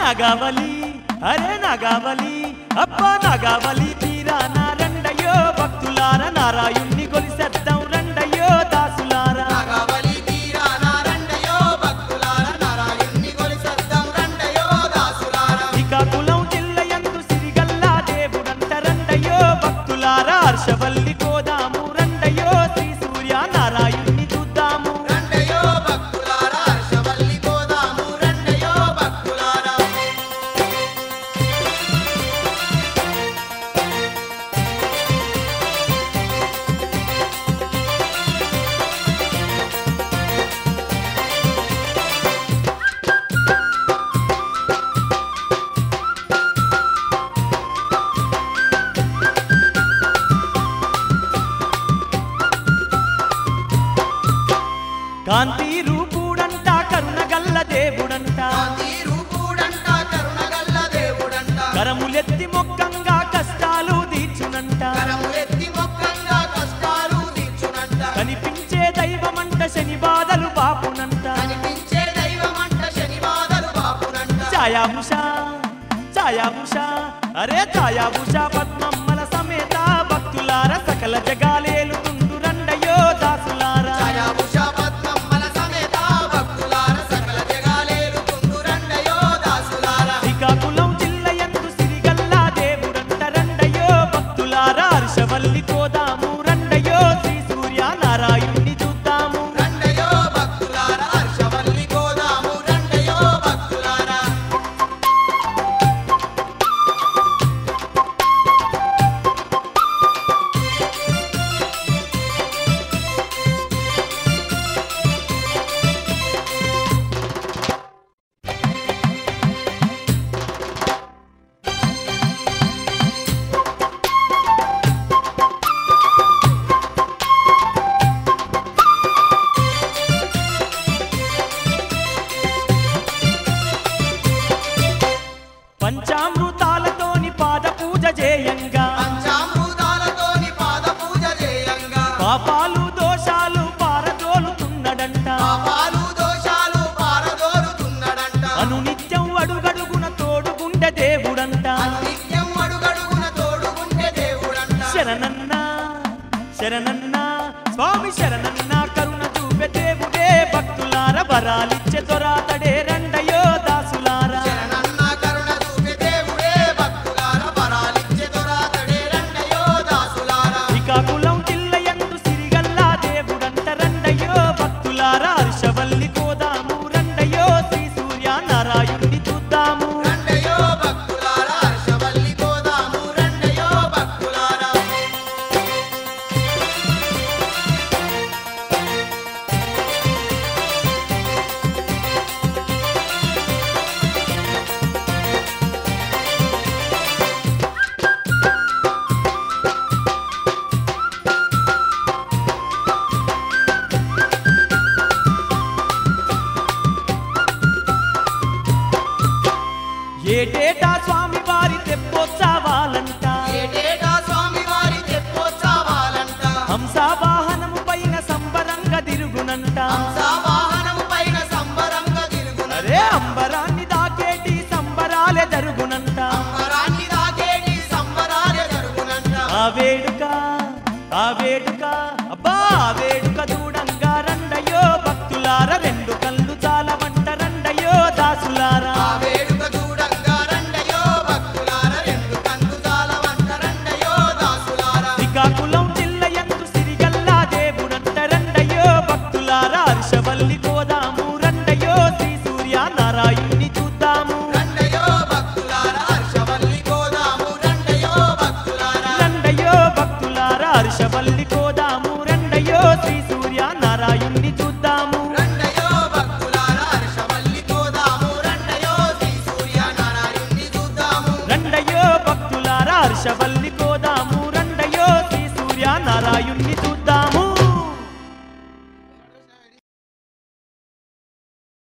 నాగావళి అరే నాగావళి అబ్బా నాగావళి తీరాన రండయ్యో భక్తులార నారాయుణ్ణి కొలిసేద్దాం రండయ్యో దాసులారా నాగావళి తీరాన రండయ్యో భక్తులార నారాయుణ్ణి కొలిసేద్దాం రండయ్యో దాసులారా శ్రీకాకుళం జిల్లయందు సిరిగల్లా దేవుడంట రండయ్యో భక్తులారా హర్షవల్లి కోదాము రండయ్యో శ్రీ సూర్య నారాయుణ్ణి చూద్దాము రండయ్యో భక్తులారా హర్షవల్లి కోదాము రండయ్యో భక్తులారా కాంతి రూపుడంట కరుణగల్ల దేవుడంట కాంతి రూపుడంట కరుణగల్ల దేవుడంట కరములెత్తి మొక్కంగా కష్టాలు తీర్చునంట కరములెత్తి మొక్కంగా కష్టాలు తీర్చునంట కనిపించే దైవమంట శని బాధలు బాపునంట కనిపించే దైవమంట శని బాధలు బాపునంట ఛాయాభుష ఛాయాభుష అరే ఛాయాభుష పద్మమ్మల సమేత భక్తులార సకల జగాలేలుతుండు రండయో దాసులారా ఛాయాభుష పద్మమ్మల సమేత భక్తులార సకల జగాలేలుతుండు రండయ్యో దాసులారా శ్రీకాకుళం జిల్లయందు సిరిగల్లా దేవుడంట రండయో భక్తులారా హర్షవల్లి కోదాము రండయో శ్రీ సూర్య నారాయుణ్ణి చూద్దాము రండయ్యో భక్తులారా హర్షవల్లి కోదాము రండయ్యో భక్తులారా పంచామృతాలతోని పాద పూజ చేయంగా పంచామృతాలతోని పాద పూజ చేయంగా పాపాలు దోషాలు పారదోలుతున్నడంట పాపాలు దోషాలు పారదోలుతున్నాడంట అనునిత్యం అడుగడుగున తోడుగుండె దేవుడంట నిత్యం అడుగడుగున తోడుగుండే దేవుడంట శరణన్న శరణన్న స్వామి శరణన్న కరుణ చూపే దేవుడే భక్తులార వరాలిచ్చే దొరాతడే రండయో దాసులారా శరణన్న కరుణ చూపే దేవుడే భక్తులార వరాలిచ్చే దొరాతడే రండయ్యో దాసులారా శ్రీకాకుళం జిల్లయందు సిరిగల్లా దేవుడంట రండయో భక్తులారా హర్షవల్లి కోదాము రండయో శ్రీ సూర్య నారాయుణ్ణి చూద్దాము రండయ్యో భక్తులారా హర్షవల్లి కోదాము రండయ్యో భక్తులారా ఏటేటా స్వామి వారి తెప్పొచ్చా